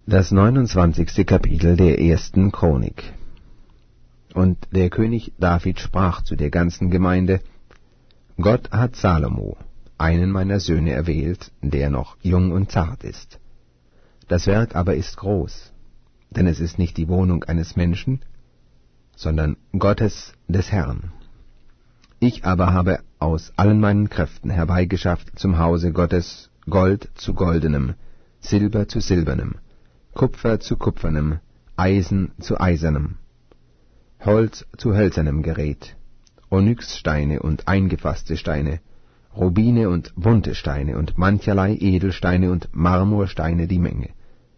Das 29. Kapitel der 1. Chronik. Und der König David sprach zu der ganzen Gemeinde: Gott hat Salomo, einen meiner Söhne, erwählt, der noch jung und zart ist. Das Werk aber ist groß, denn es ist nicht die Wohnung eines Menschen, sondern Gottes des Herrn. Ich aber habe aus allen meinen Kräften herbeigeschafft zum Hause Gottes Gold zu goldenem, Silber zu silbernem, Kupfer zu kupfernem, Eisen zu eisernem, Holz zu hölzernem Gerät, Onyxsteine und eingefasste Steine, Rubine und bunte Steine und mancherlei Edelsteine und Marmorsteine die Menge.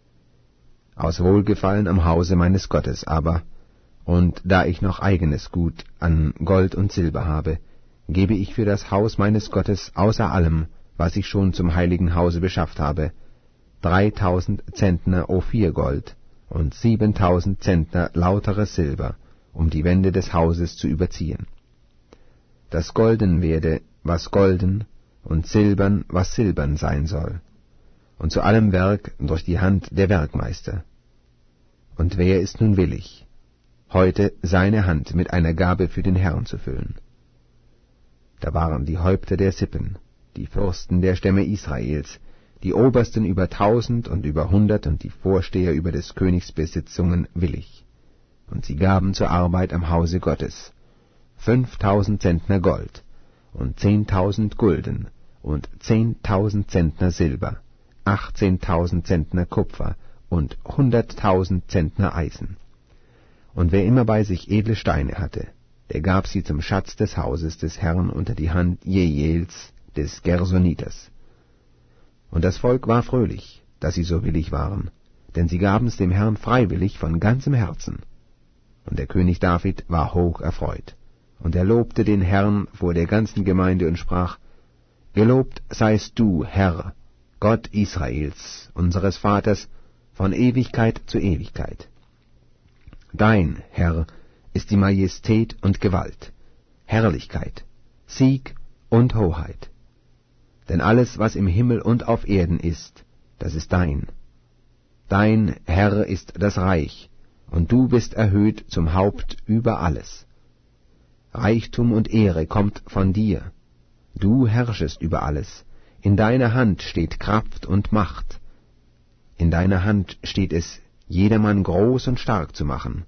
Aus Wohlgefallen am Hause meines Gottes aber, und da ich noch eigenes Gut an Gold und Silber habe, gebe ich für das Haus meines Gottes außer allem, was ich schon zum heiligen Hause beschafft habe, 3000 Zentner Ophirgold und 7000 Zentner lauteres Silber, um die Wände des Hauses zu überziehen. Das Golden werde, was golden, und Silbern, was silbern sein soll, und zu allem Werk durch die Hand der Werkmeister. Und wer ist nun willig, heute seine Hand mit einer Gabe für den Herrn zu füllen? Da waren die Häupter der Sippen, die Fürsten der Stämme Israels, die Obersten über 1000 und über 100 und die Vorsteher über des Königs Besitzungen willig. Und sie gaben zur Arbeit am Hause Gottes 5000 Zentner Gold und 10.000 Gulden und 10.000 Zentner Silber, 18.000 Zentner Kupfer und 100.000 Zentner Eisen. Und wer immer bei sich edle Steine hatte, der gab sie zum Schatz des Hauses des Herrn unter die Hand Jehiels des Gersoniters. Und das Volk war fröhlich, dass sie so willig waren, denn sie gaben's dem Herrn freiwillig von ganzem Herzen. Und der König David war hoch erfreut. Und er lobte den Herrn vor der ganzen Gemeinde und sprach: Gelobt seist du, Herr, Gott Israels, unseres Vaters, von Ewigkeit zu Ewigkeit. Dein, Herr, ist die Majestät und Gewalt, Herrlichkeit, Sieg und Hoheit. Denn alles, was im Himmel und auf Erden ist, das ist dein. Dein, Herr, ist das Reich, und du bist erhöht zum Haupt über alles. Reichtum und Ehre kommt von dir. Du herrschest über alles. In deiner Hand steht Kraft und Macht. In deiner Hand steht es, jedermann groß und stark zu machen.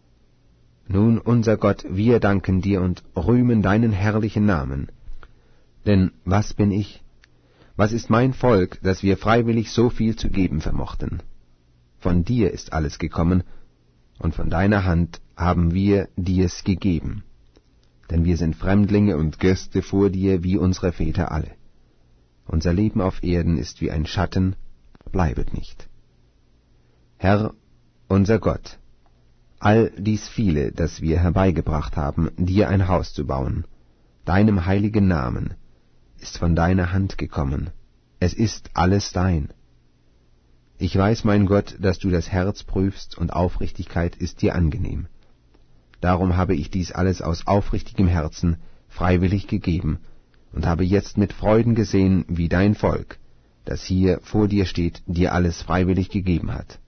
Nun, unser Gott, wir danken dir und rühmen deinen herrlichen Namen. Denn was bin ich? Was ist mein Volk, dass wir freiwillig so viel zu geben vermochten? Von dir ist alles gekommen, und von deiner Hand haben wir dir's gegeben. Denn wir sind Fremdlinge und Gäste vor dir, wie unsere Väter alle. Unser Leben auf Erden ist wie ein Schatten, bleibet nicht. Herr, unser Gott, all dies viele, das wir herbeigebracht haben, dir ein Haus zu bauen, deinem heiligen Namen, ist von deiner Hand gekommen. Es ist alles dein. Ich weiß, mein Gott, dass du das Herz prüfst, und Aufrichtigkeit ist dir angenehm. Darum habe ich dies alles aus aufrichtigem Herzen freiwillig gegeben und habe jetzt mit Freuden gesehen, wie dein Volk, das hier vor dir steht, dir alles freiwillig gegeben hat.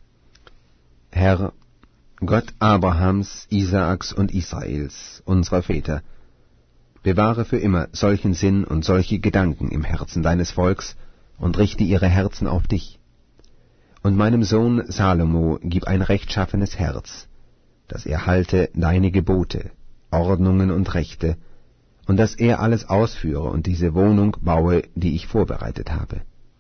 Herr, Gott Abrahams, Isaaks und Israels, unserer Väter, bewahre für immer solchen Sinn und solche Gedanken im Herzen deines Volks und richte ihre Herzen auf dich. Und meinem Sohn Salomo gib ein rechtschaffenes Herz, dass er halte deine Gebote, Ordnungen und Rechte, und dass er alles ausführe und diese Wohnung baue, die ich vorbereitet habe.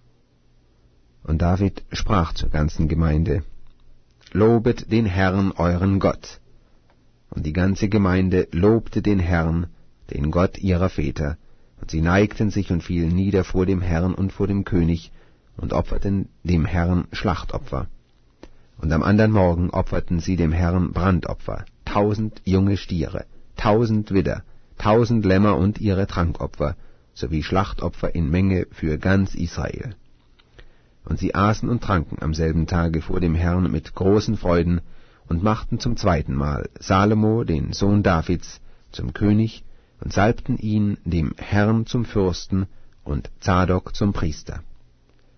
Und David sprach zur ganzen Gemeinde: Lobet den Herrn, euren Gott. Und die ganze Gemeinde lobte den Herrn, den Gott ihrer Väter, und sie neigten sich und fielen nieder vor dem Herrn und vor dem König und opferten dem Herrn Schlachtopfer. Und am andern Morgen opferten sie dem Herrn Brandopfer, 1000 junge Stiere, 1000 Widder, 1000 Lämmer und ihre Trankopfer, sowie Schlachtopfer in Menge für ganz Israel. Und sie aßen und tranken am selben Tage vor dem Herrn mit großen Freuden und machten zum zweiten Mal Salomo, den Sohn Davids, zum König und salbten ihn dem Herrn zum Fürsten und Zadok zum Priester.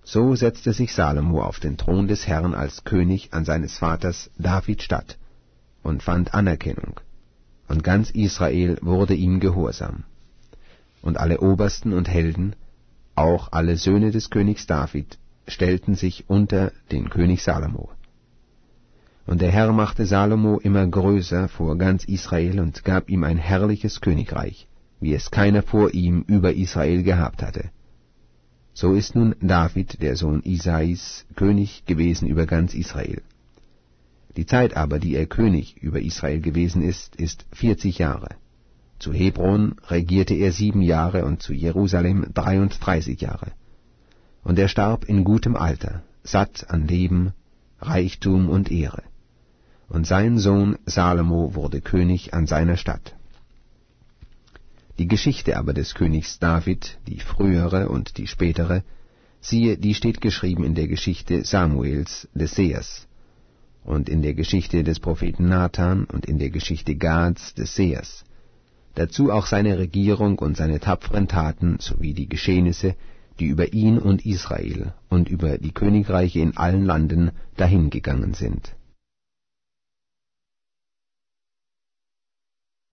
So setzte sich Salomo auf den Thron des Herrn als König an seines Vaters David statt und fand Anerkennung, und ganz Israel wurde ihm gehorsam. Und alle Obersten und Helden, auch alle Söhne des Königs David, stellten sich unter den König Salomo. Und der Herr machte Salomo immer größer vor ganz Israel und gab ihm ein herrliches Königreich, wie es keiner vor ihm über Israel gehabt hatte. So ist nun David, der Sohn Isais, König gewesen über ganz Israel. Die Zeit aber, die er König über Israel gewesen ist 40 Jahre. Zu Hebron regierte er 7 Jahre und zu Jerusalem 33 Jahre. Und er starb in gutem Alter, satt an Leben, Reichtum und Ehre. Und sein Sohn Salomo wurde König an seiner Stadt. Die Geschichte aber des Königs David, die frühere und die spätere, siehe, die steht geschrieben in der Geschichte Samuels des Sehers, und in der Geschichte des Propheten Nathan und in der Geschichte Gads des Sehers. Dazu auch seine Regierung und seine tapferen Taten sowie die Geschehnisse, die über ihn und Israel und über die Königreiche in allen Landen dahingegangen sind.